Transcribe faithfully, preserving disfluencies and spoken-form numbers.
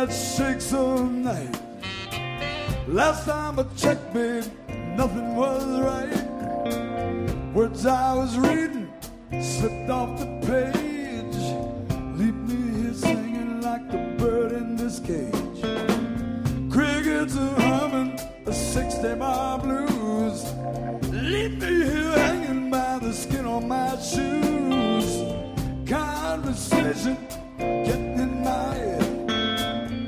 that shakes all night. Last time I checked, babe, nothing was right. Words I was reading slipped off the page. Leave me here singing like the bird in this cage. Crickets are humming the sixty-mile blues. Leave me here